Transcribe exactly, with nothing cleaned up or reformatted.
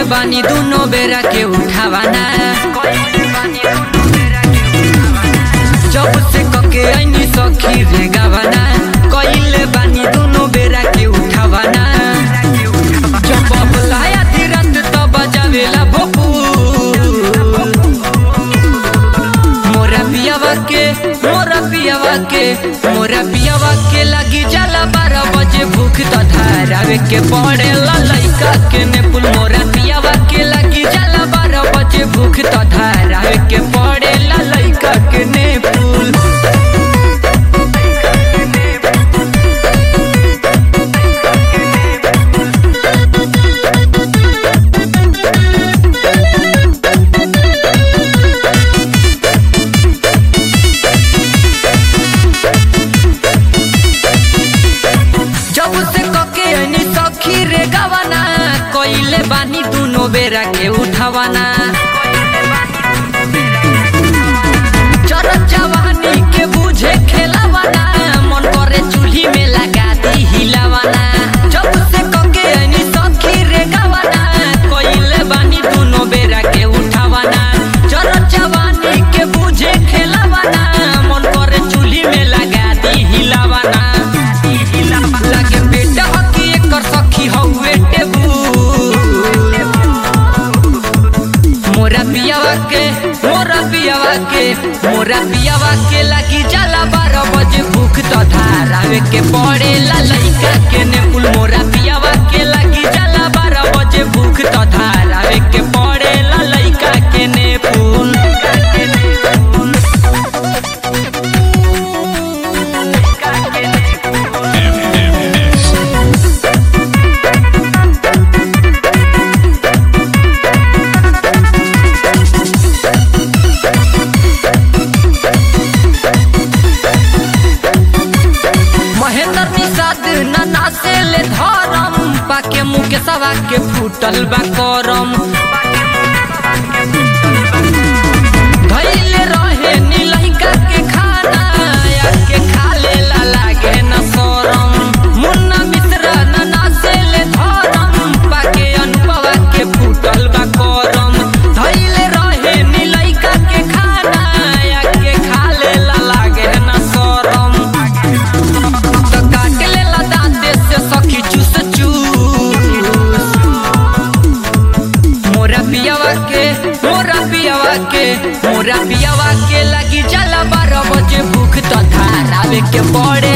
बानी दोनों बेरा के उठावाना जब से कके आईनी सखी रे गावाना कइले बानी दोनों बेरा के उठावाना जब बबलाया धीरत तो बजावेला भोपू मोरा पियावा के मोरा पियावा के मोरा पियावा के लगी जाला बारह बजे भूख तो धारावे के पड़ेला लइका के ने पुल मोरा पियावा के लगी जाला बारह बजे भूख तो धारावे के पड़ेला लइका के ने पुल कइले बानी दोनों बेरा के उठावाना चरत जवानी के बुझे खेलावाना मन करे चूल्ही में लगा दी हिलावाना जब से कके आईनी सखी रे गावाना कइले बानी दोनों बेरा के उठावाना चरत जवानी के बुझे खेलावाना मन करे चूल्ही में लगा दी हिलावाना लगे बेटा हकी एकर सखी हउए टेबू मोरा पियावा के मोरा पियावा के मोरा पियावा के लगी जाला बारह बजे भूख तो धारावे के पड़ेला लइका के ने पुल मोरा पियावा के लगी जाला बारह बजे भूख तो धारावे के पड़ेला लइका के ने पुल नाना से ले धरम पाके मुके सवा के फूटल बा करम धइले रहे नीलहिका के खाना या के खा लेला लागे न शरम मुन्ना मिश्रा नाना से ले धरम पाके अनुभवा के फूटल बा करम धइले रहे नीलहिका के खाना या के खा लेला लागे न शरम सखी चूस चूस मोरा पियावा के मोरा पियावा के मोरा पियावा के लगी जाला बारह बजे भूख तो धारावे के पड़े